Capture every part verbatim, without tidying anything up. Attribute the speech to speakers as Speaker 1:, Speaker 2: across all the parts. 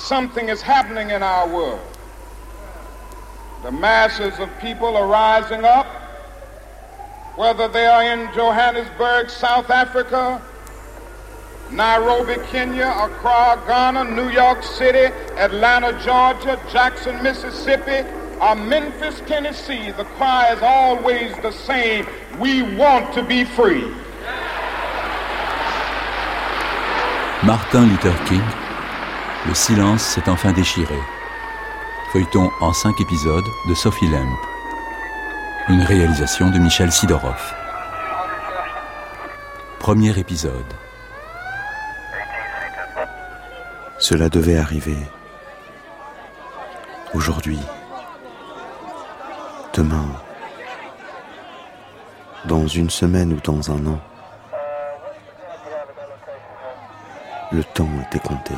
Speaker 1: something is happening in our world. The masses of people are rising up, whether they are in Johannesburg, South Africa, Nairobi, Kenya, Accra, Ghana, New York City, Atlanta, Georgia, Jackson, Mississippi, or Memphis, Tennessee. The cry is always the same: we want to be free.
Speaker 2: Martin Luther King, le silence s'est enfin déchiré. Feuilleton en cinq épisodes de Sophie Lemp. Une réalisation de Michel Sidorov. Premier épisode.
Speaker 3: Cela devait arriver. Aujourd'hui. Demain. Dans une semaine ou dans un an. Le temps était compté.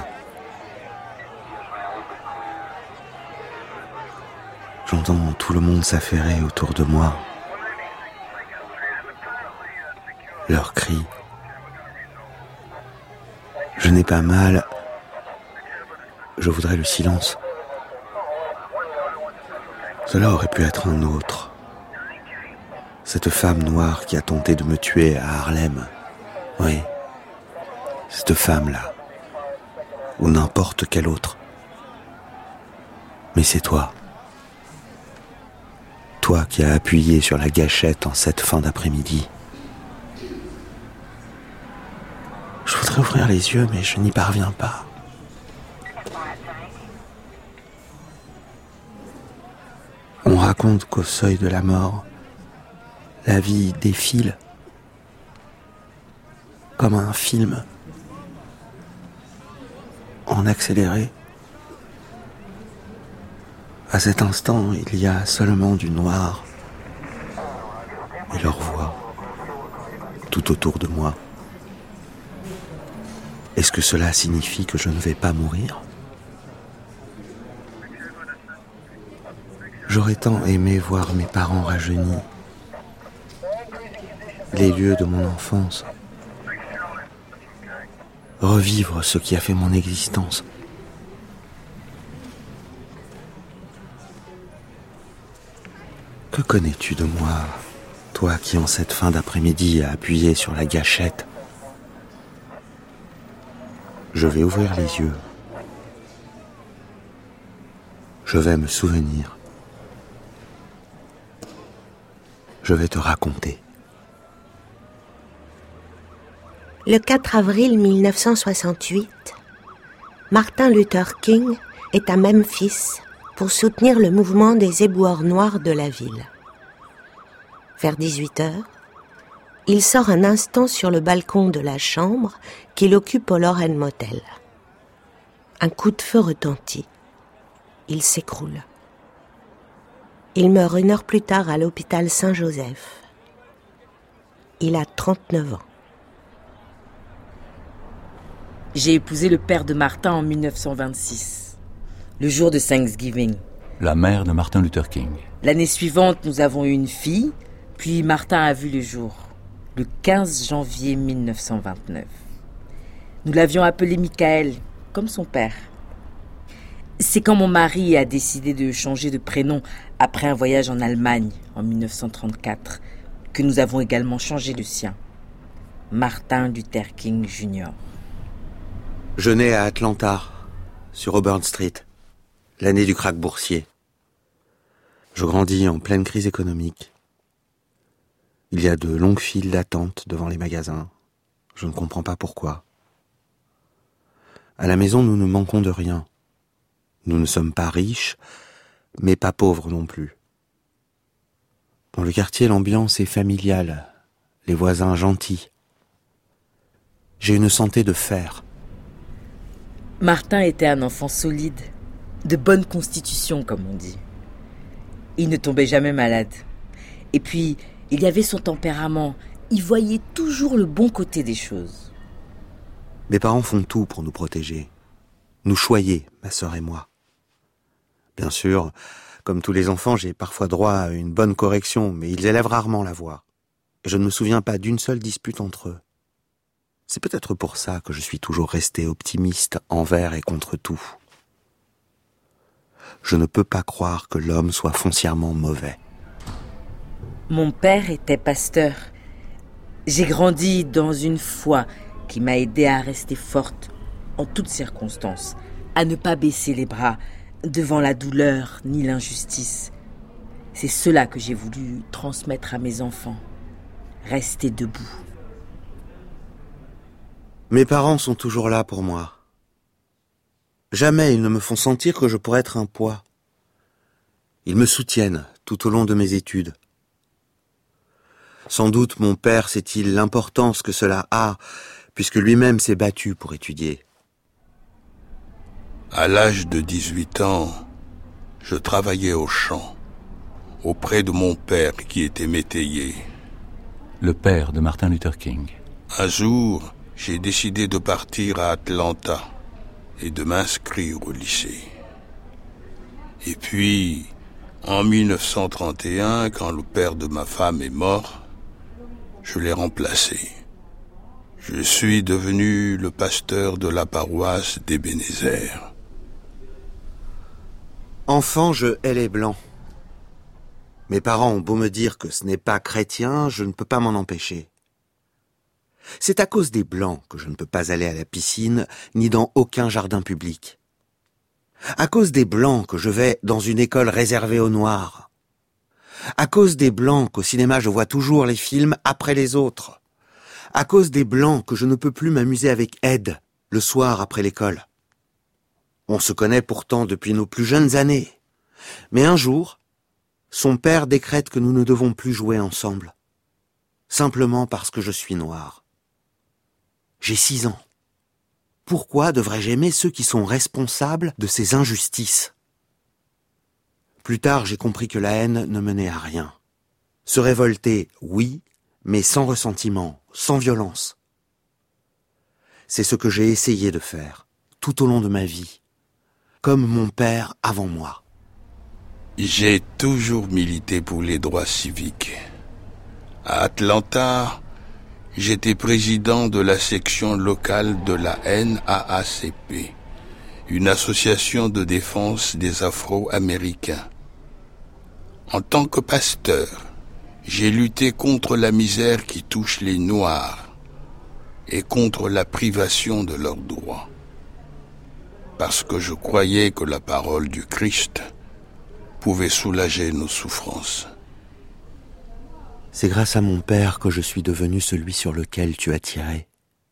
Speaker 3: J'entends tout le monde s'affairer autour de moi. Leurs cris. Je n'ai pas mal. Je voudrais le silence. Cela aurait pu être un autre. Cette femme noire qui a tenté de me tuer à Harlem. Oui. Cette femme-là. Ou n'importe quelle autre. Mais c'est toi. Toi qui as appuyé sur la gâchette en cette fin d'après-midi. Je voudrais ouvrir les yeux, mais je n'y parviens pas. On raconte qu'au seuil de la mort, la vie défile comme un film en accéléré. À cet instant, il y a seulement du noir et leur voix tout autour de moi. Est-ce que cela signifie que je ne vais pas mourir ? J'aurais tant aimé voir mes parents rajeunis, les lieux de mon enfance, revivre ce qui a fait mon existence. Que connais-tu de moi, toi qui en cette fin d'après-midi as appuyé sur la gâchette ? Je vais ouvrir les yeux. Je vais me souvenir. Je vais te raconter.
Speaker 4: Le quatre avril mille neuf cent soixante-huit, Martin Luther King est à Memphis pour soutenir le mouvement des éboueurs noirs de la ville. Vers dix-huit heures, il sort un instant sur le balcon de la chambre qu'il occupe au Lorraine Motel. Un coup de feu retentit. Il s'écroule. Il meurt une heure plus tard à l'hôpital Saint-Joseph. Il a trente-neuf ans.
Speaker 5: J'ai épousé le père de Martin en mille neuf cent vingt-six, le jour de Thanksgiving.
Speaker 2: La mère de Martin Luther King.
Speaker 5: L'année suivante, nous avons eu une fille, puis Martin a vu le jour, le quinze janvier mille neuf cent vingt-neuf. Nous l'avions appelé Michael, comme son père. C'est quand mon mari a décidé de changer de prénom après un voyage en Allemagne en mille neuf cent trente-quatre que nous avons également changé le sien. Martin Luther King junior
Speaker 3: Je nais à Atlanta, sur Auburn Street, l'année du krach boursier. Je grandis en pleine crise économique. Il y a de longues files d'attente devant les magasins. Je ne comprends pas pourquoi. À la maison, nous ne manquons de rien. Nous ne sommes pas riches, mais pas pauvres non plus. Dans le quartier, l'ambiance est familiale, les voisins gentils. J'ai une santé de fer.
Speaker 5: Martin était un enfant solide, de bonne constitution, comme on dit. Il ne tombait jamais malade. Et puis, il y avait son tempérament. Il voyait toujours le bon côté des choses.
Speaker 3: Mes parents font tout pour nous protéger. Nous choyer, ma sœur et moi. Bien sûr, comme tous les enfants, j'ai parfois droit à une bonne correction, mais ils élèvent rarement la voix. Je ne me souviens pas d'une seule dispute entre eux. C'est peut-être pour ça que je suis toujours resté optimiste envers et contre tout. je ne peux pas croire que l'homme soit foncièrement mauvais.
Speaker 5: Mon père était pasteur. J'ai grandi dans une foi qui m'a aidée à rester forte en toutes circonstances, à ne pas baisser les bras devant la douleur ni l'injustice. C'est cela que j'ai voulu transmettre à mes enfants. Rester debout.
Speaker 3: Mes parents sont toujours là pour moi. Jamais ils ne me font sentir que je pourrais être un poids. Ils me soutiennent tout au long de mes études. Sans doute mon père sait-il l'importance que cela a, puisque lui-même s'est battu pour étudier.
Speaker 6: À l'âge de dix-huit ans, je travaillais au champ, auprès de mon père qui était métayer.
Speaker 2: Le père de Martin Luther King.
Speaker 6: Un jour, j'ai décidé de partir à Atlanta et de m'inscrire au lycée. Et puis, en mille neuf cent trente et un, quand le père de ma femme est mort, je l'ai remplacé. Je suis devenu le pasteur de la paroisse d'Ebenezer.
Speaker 3: Enfant, je hais les blancs. Mes parents ont beau me dire que ce n'est pas chrétien, je ne peux pas m'en empêcher. C'est à cause des blancs que je ne peux pas aller à la piscine, ni dans aucun jardin public. À cause des blancs que je vais dans une école réservée aux noirs. À cause des blancs qu'au cinéma je vois toujours les films après les autres. À cause des blancs que je ne peux plus m'amuser avec Ed le soir après l'école. On se connaît pourtant depuis nos plus jeunes années. Mais un jour, son père décrète que nous ne devons plus jouer ensemble. Simplement parce que je suis noir. J'ai six ans. Pourquoi devrais-je aimer ceux qui sont responsables de ces injustices ? Plus tard, j'ai compris que la haine ne menait à rien. Se révolter, oui, mais sans ressentiment, sans violence. C'est ce que j'ai essayé de faire, tout au long de ma vie, comme mon père avant moi.
Speaker 6: J'ai toujours milité pour les droits civiques. À Atlanta, j'étais président de la section locale de la N A A C P, une association de défense des Afro-Américains. En tant que pasteur, j'ai lutté contre la misère qui touche les Noirs et contre la privation de leurs droits. Parce que je croyais que la parole du Christ pouvait soulager nos souffrances.
Speaker 3: C'est grâce à mon père que je suis devenu celui sur lequel tu as tiré.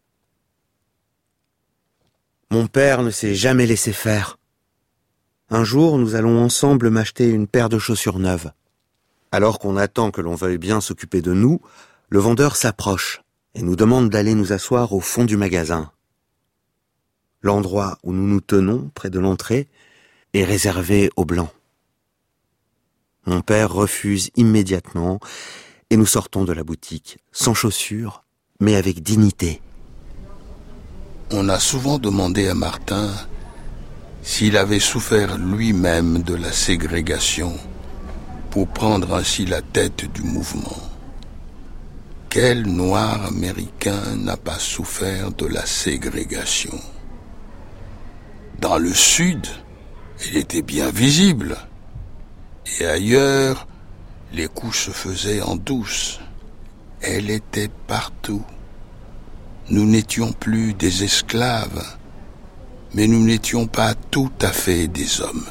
Speaker 3: Mon père ne s'est jamais laissé faire. Un jour, nous allons ensemble m'acheter une paire de chaussures neuves. Alors qu'on attend que l'on veuille bien s'occuper de nous, le vendeur s'approche et nous demande d'aller nous asseoir au fond du magasin. L'endroit où nous nous tenons, près de l'entrée, est réservé aux Blancs. Mon père refuse immédiatement et nous sortons de la boutique, sans chaussures, mais avec dignité.
Speaker 6: On a souvent demandé à Martin s'il avait souffert lui-même de la ségrégation pour prendre ainsi la tête du mouvement. Quel noir américain n'a pas souffert de la ségrégation? Dans le sud, elle était bien visible. Et ailleurs, les coups se faisaient en douce. Elle était partout. Nous n'étions plus des esclaves, mais nous n'étions pas tout à fait des hommes.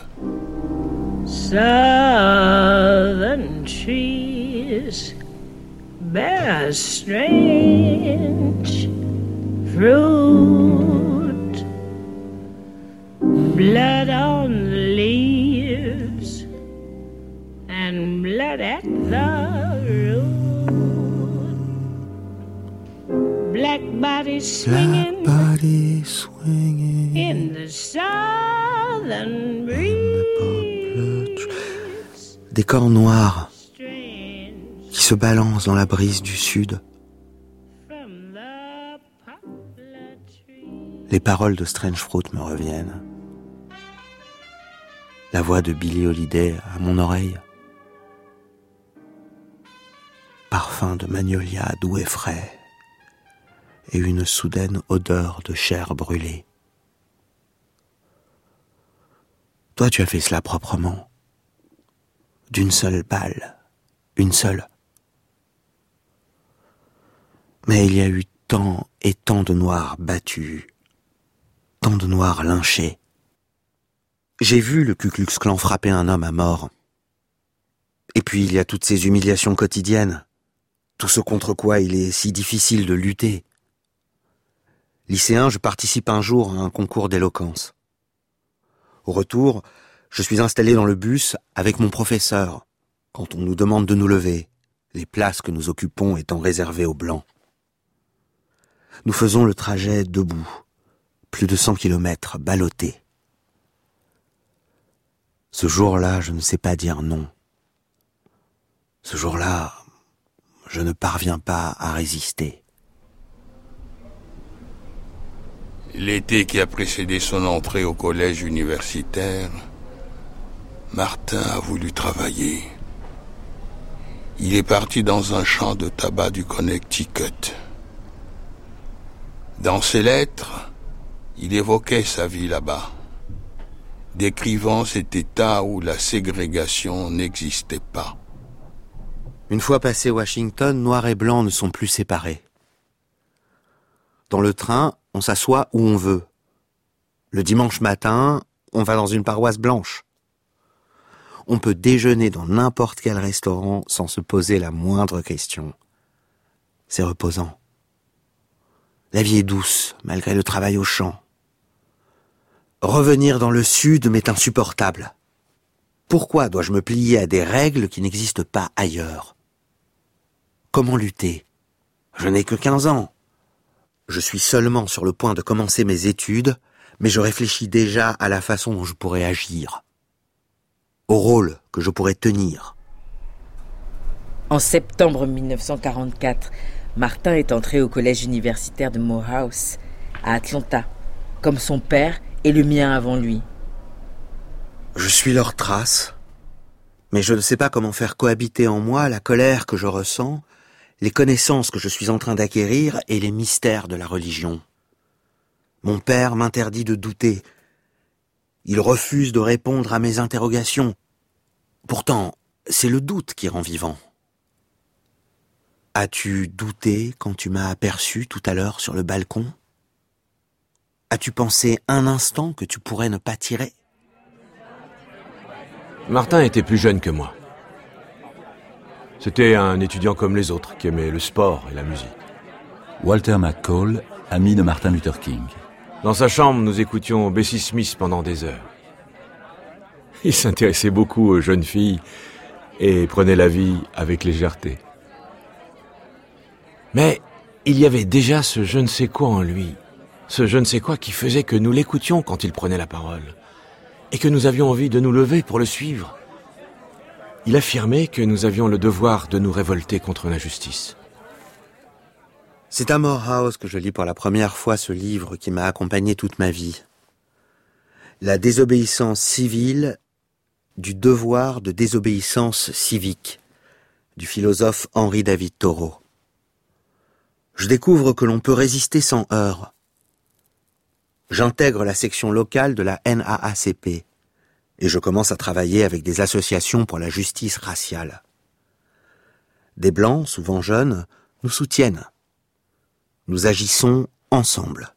Speaker 7: Southern trees bear a strange fruit, blood on the leaves and blood at the root. Black bodies swinging,
Speaker 3: Black body swinging
Speaker 7: in the southern breeze.
Speaker 3: Des corps noirs qui se balancent dans la brise du sud. Les paroles de Strange Fruit me reviennent. La voix de Billie Holiday à mon oreille. Parfum de magnolia doux et frais. Et une soudaine odeur de chair brûlée. Toi, tu as fait cela proprement. D'une seule balle. Une seule. Mais il y a eu tant et tant de noirs battus. Tant de noirs lynchés. J'ai vu le Ku Klux Klan frapper un homme à mort. Et puis il y a toutes ces humiliations quotidiennes. Tout ce contre quoi il est si difficile de lutter. Lycéen, je participe un jour à un concours d'éloquence. Au retour, je suis installé dans le bus avec mon professeur, quand on nous demande de nous lever, les places que nous occupons étant réservées aux Blancs. Nous faisons le trajet debout, plus de cent kilomètres, ballottés. Ce jour-là, je ne sais pas dire non. Ce jour-là, je ne parviens pas à résister.
Speaker 6: L'été qui a précédé son entrée au collège universitaire, Martin a voulu travailler. Il est parti dans un champ de tabac du Connecticut. Dans ses lettres, il évoquait sa vie là-bas, décrivant cet état où la ségrégation n'existait pas.
Speaker 3: Une fois passé Washington, noir et blanc ne sont plus séparés. Dans le train, on s'assoit où on veut. Le dimanche matin, on va dans une paroisse blanche. On peut déjeuner dans n'importe quel restaurant sans se poser la moindre question. C'est reposant. La vie est douce, malgré le travail au champ. Revenir dans le sud m'est insupportable. Pourquoi dois-je me plier à des règles qui n'existent pas ailleurs? Comment lutter? Je n'ai que quinze ans. Je suis seulement sur le point de commencer mes études, mais je réfléchis déjà à la façon dont je pourrais agir, au rôle que je pourrais tenir.
Speaker 5: En septembre mille neuf cent quarante-quatre, Martin est entré au collège universitaire de Morehouse, à Atlanta, comme son père et le mien avant lui.
Speaker 3: Je suis leur trace, mais je ne sais pas comment faire cohabiter en moi la colère que je ressens, les connaissances que je suis en train d'acquérir et les mystères de la religion. Mon père m'interdit de douter. Il refuse de répondre à mes interrogations. Pourtant, c'est le doute qui rend vivant. As-tu douté quand tu m'as aperçu tout à l'heure sur le balcon? As-tu pensé un instant que tu pourrais ne pas tirer?
Speaker 8: Martin était plus jeune que moi. C'était un étudiant comme les autres, qui aimait le sport et la musique.
Speaker 2: Walter McCall, ami de Martin Luther King.
Speaker 8: Dans sa chambre, nous écoutions Bessie Smith pendant des heures. Il s'intéressait beaucoup aux jeunes filles et prenait la vie avec légèreté. Mais il y avait déjà ce je ne sais quoi en lui, ce je ne sais quoi qui faisait que nous l'écoutions quand il prenait la parole, et que nous avions envie de nous lever pour le suivre. Il affirmait que nous avions le devoir de nous révolter contre l'injustice.
Speaker 3: C'est à Morehouse que je lis pour la première fois ce livre qui m'a accompagné toute ma vie. La désobéissance civile du devoir de désobéissance civique, du philosophe Henri David Thoreau. Je découvre que l'on peut résister sans heurts. J'intègre la section locale de la N double A C P et je commence à travailler avec des associations pour la justice raciale. Des Blancs, souvent jeunes, nous soutiennent. Nous agissons ensemble.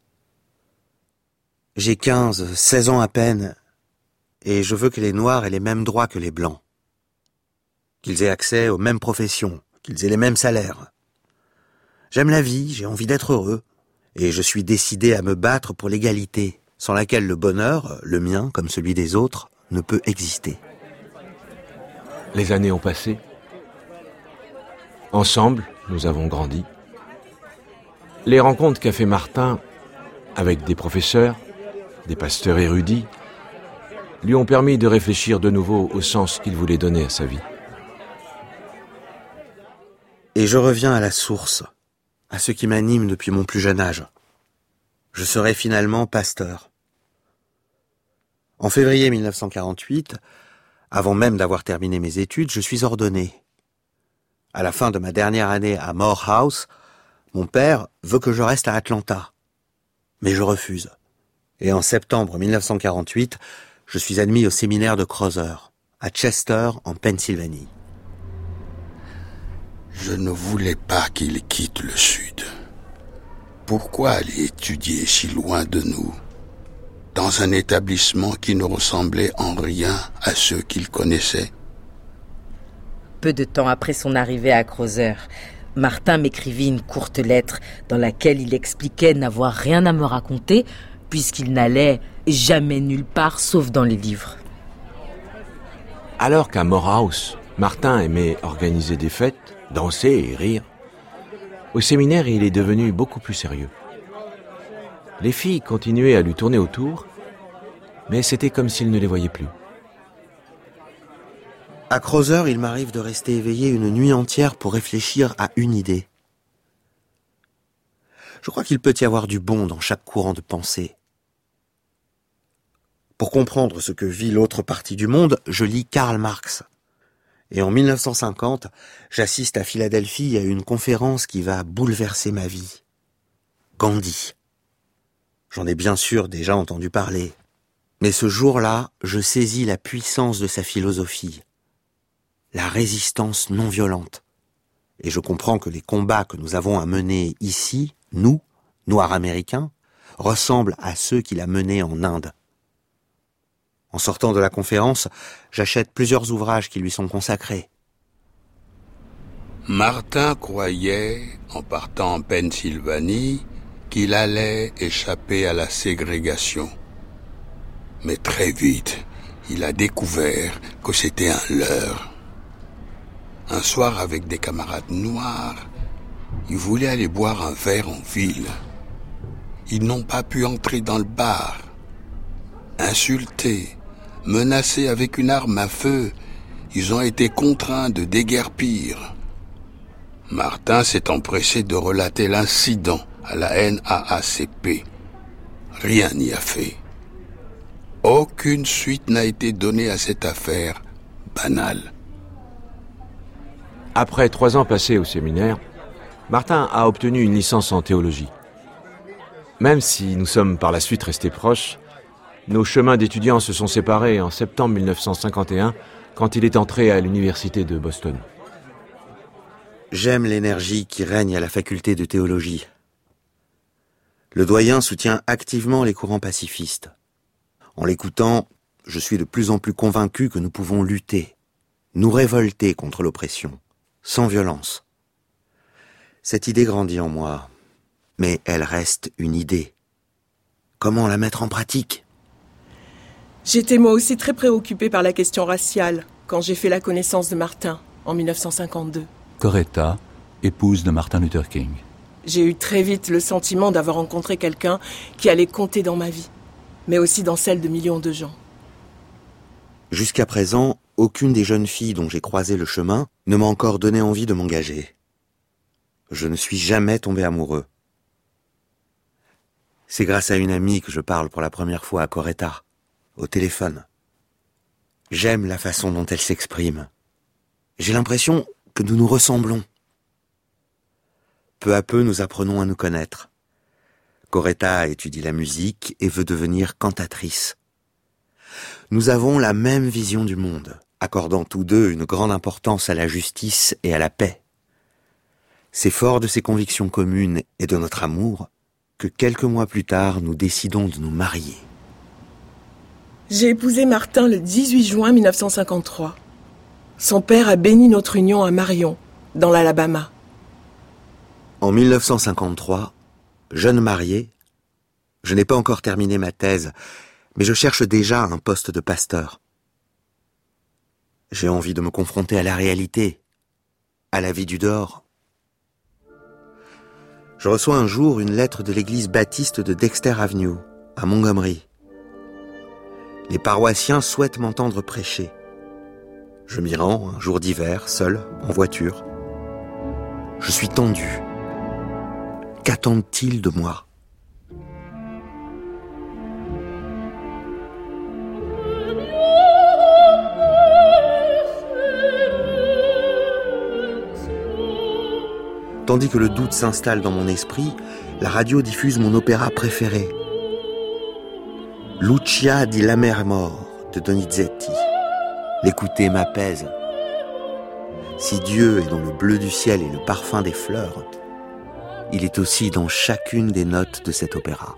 Speaker 3: J'ai quinze, seize ans à peine, et je veux que les Noirs aient les mêmes droits que les Blancs. Qu'ils aient accès aux mêmes professions, qu'ils aient les mêmes salaires. J'aime la vie, j'ai envie d'être heureux, et je suis décidé à me battre pour l'égalité, sans laquelle le bonheur, le mien comme celui des autres, ne peut exister.
Speaker 8: Les années ont passé. Ensemble, nous avons grandi. Les rencontres qu'a fait Martin avec des professeurs, des pasteurs érudits, lui ont permis de réfléchir de nouveau au sens qu'il voulait donner à sa vie.
Speaker 3: Et je reviens à la source, à ce qui m'anime depuis mon plus jeune âge. Je serai finalement pasteur. En février mille neuf cent quarante-huit, avant même d'avoir terminé mes études, je suis ordonné. À la fin de ma dernière année à Morehouse, mon père veut que je reste à Atlanta. Mais je refuse. Et en septembre mille neuf cent quarante-huit, je suis admis au séminaire de Crowther, à Chester, en Pennsylvanie.
Speaker 6: Je ne voulais pas qu'il quitte le Sud. Pourquoi aller étudier si loin de nous, dans un établissement qui ne ressemblait en rien à ceux qu'il connaissait?
Speaker 5: Peu de temps après son arrivée à Crowther, Martin m'écrivit une courte lettre dans laquelle il expliquait n'avoir rien à me raconter puisqu'il n'allait jamais nulle part sauf dans les livres.
Speaker 8: Alors qu'à Morehouse, Martin aimait organiser des fêtes, danser et rire, au séminaire, il est devenu beaucoup plus sérieux. Les filles continuaient à lui tourner autour, mais c'était comme s'il ne les voyait plus.
Speaker 3: À Crowther, il m'arrive de rester éveillé une nuit entière pour réfléchir à une idée. Je crois qu'il peut y avoir du bon dans chaque courant de pensée. Pour comprendre ce que vit l'autre partie du monde, je lis Karl Marx. Et en mille neuf cent cinquante, j'assiste à Philadelphie à une conférence qui va bouleverser ma vie. Gandhi. J'en ai bien sûr déjà entendu parler. Mais ce jour-là, je saisis la puissance de sa philosophie. La résistance non violente. Et je comprends que les combats que nous avons à mener ici, nous, Noirs américains, ressemblent à ceux qu'il a menés en Inde. En sortant de la conférence, j'achète plusieurs ouvrages qui lui sont consacrés.
Speaker 6: Martin croyait, en partant en Pennsylvanie, qu'il allait échapper à la ségrégation. Mais très vite, il a découvert que c'était un leurre. Un soir, avec des camarades noirs, il voulait aller boire un verre en ville. Ils n'ont pas pu entrer dans le bar. Insultés, menacés avec une arme à feu, ils ont été contraints de déguerpir. Martin s'est empressé de relater l'incident à la N double A C P. Rien n'y a fait. Aucune suite n'a été donnée à cette affaire banale.
Speaker 8: Après trois ans passés au séminaire, Martin a obtenu une licence en théologie. Même si nous sommes par la suite restés proches, nos chemins d'étudiants se sont séparés en septembre mille neuf cent cinquante et un, quand il est entré à l'université de Boston.
Speaker 3: J'aime l'énergie qui règne à la faculté de théologie. Le doyen soutient activement les courants pacifistes. En l'écoutant, je suis de plus en plus convaincu que nous pouvons lutter, nous révolter contre l'oppression, sans violence. Cette idée grandit en moi, mais elle reste une idée. Comment la mettre en pratique ?
Speaker 9: J'étais moi aussi très préoccupée par la question raciale quand j'ai fait la connaissance de Martin en mille neuf cent cinquante-deux.
Speaker 2: Coretta, épouse de Martin Luther King.
Speaker 9: J'ai eu très vite le sentiment d'avoir rencontré quelqu'un qui allait compter dans ma vie, mais aussi dans celle de millions de gens.
Speaker 3: Jusqu'à présent, aucune des jeunes filles dont j'ai croisé le chemin ne m'a encore donné envie de m'engager. Je ne suis jamais tombé amoureux. C'est grâce à une amie que je parle pour la première fois à Coretta, au téléphone. J'aime la façon dont elle s'exprime. J'ai l'impression que nous nous ressemblons. Peu à peu, nous apprenons à nous connaître. Coretta étudie la musique et veut devenir cantatrice. Nous avons la même vision du monde, accordant tous deux une grande importance à la justice et à la paix. C'est fort de ces convictions communes et de notre amour que quelques mois plus tard, nous décidons de nous marier.
Speaker 9: J'ai épousé Martin le dix-huit juin mille neuf cent cinquante-trois. Son père a béni notre union à Marion, dans l'Alabama.
Speaker 3: En mille neuf cent cinquante-trois, jeune marié, je n'ai pas encore terminé ma thèse, mais je cherche déjà un poste de pasteur. J'ai envie de me confronter à la réalité, à la vie du dehors. Je reçois un jour une lettre de l'église baptiste de Dexter Avenue, à Montgomery. Les paroissiens souhaitent m'entendre prêcher. Je m'y rends un jour d'hiver, seul, en voiture. Je suis tendu. Qu'attendent-ils de moi ? Tandis que le doute s'installe dans mon esprit, la radio diffuse mon opéra préféré. Lucia di Lammermoor de Donizetti. L'écouter m'apaise. Si Dieu est dans le bleu du ciel et le parfum des fleurs, il est aussi dans chacune des notes de cet opéra.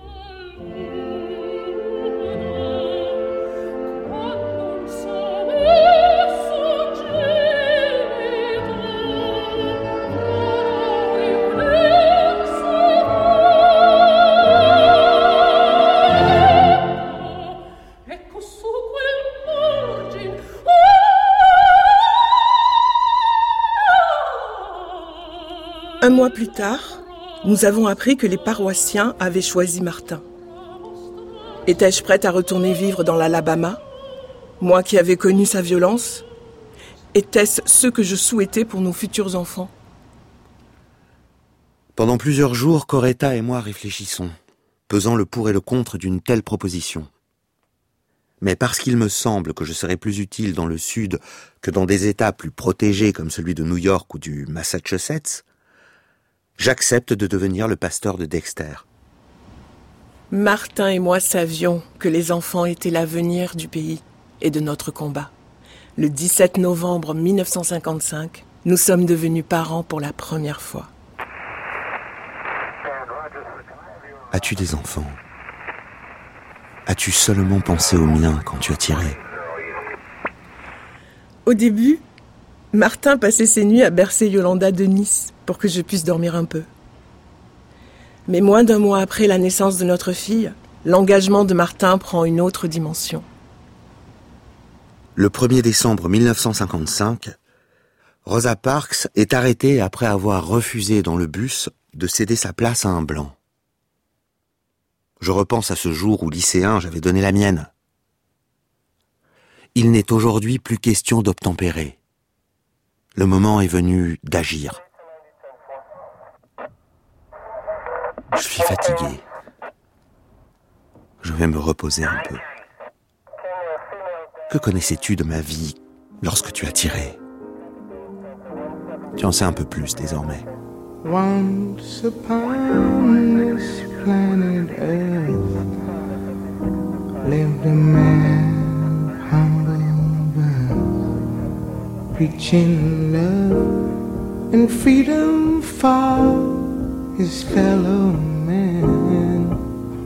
Speaker 9: Un mois plus tard, nous avons appris que les paroissiens avaient choisi Martin. Étais-je prête à retourner vivre dans l'Alabama, moi qui avais connu sa violence? Était-ce ce que je souhaitais pour nos futurs enfants?
Speaker 3: Pendant plusieurs jours, Coretta et moi réfléchissons, pesant le pour et le contre d'une telle proposition. Mais parce qu'il me semble que je serais plus utile dans le Sud que dans des États plus protégés comme celui de New York ou du Massachusetts, j'accepte de devenir le pasteur de Dexter.
Speaker 9: Martin et moi savions que les enfants étaient l'avenir du pays et de notre combat. Le dix-sept novembre mille neuf cent cinquante-cinq, nous sommes devenus parents pour la première fois.
Speaker 3: As-tu des enfants? As-tu seulement pensé aux miens quand tu as tiré?
Speaker 9: Au début, Martin passait ses nuits à bercer Yolanda de Nice pour que je puisse dormir un peu. Mais moins d'un mois après la naissance de notre fille, l'engagement de Martin prend une autre dimension.
Speaker 3: Le premier décembre mille neuf cent cinquante-cinq, Rosa Parks est arrêtée après avoir refusé dans le bus de céder sa place à un blanc. Je repense à ce jour où, lycéen, j'avais donné la mienne. Il n'est aujourd'hui plus question d'obtempérer. Le moment est venu d'agir. Je suis fatigué. Je vais me reposer un peu. Que connaissais-tu de ma vie lorsque tu as tiré? Tu en sais un peu plus désormais.
Speaker 10: Once upon this planet Earth lived a man humble birth, preaching love and freedom for his fellow man.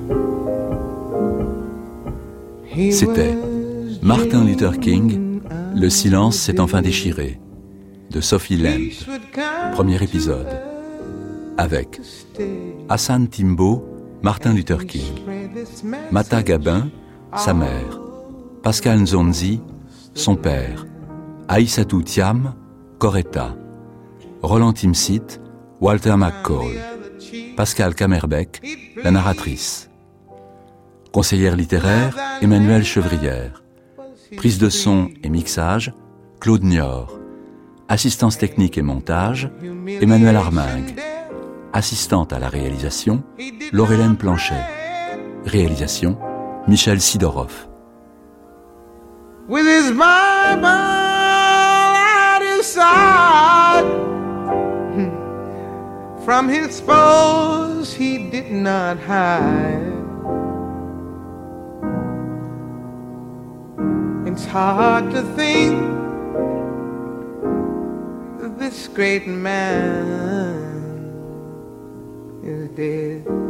Speaker 2: C'était Martin Luther King, Le silence s'est enfin déchiré, de Sophie Lemp, premier épisode, avec Hassan Timbo, Martin Luther King, Mata Gabin, sa mère, Pascal Nzonzi, son père, Aïssatou Thiam, Coretta, Roland Timsit, Walter McCall, Pascal Kamerbeck, la narratrice, conseillère littéraire, Emmanuelle Chevrière, prise de son et mixage, Claude Nior, assistance technique et montage, Emmanuel Armingue, assistante à la réalisation, Laurélène Planchet, réalisation, Michel Sidorov.
Speaker 10: With his Bible at his side, from his foes he did not hide. It's hard to think that this great man is dead.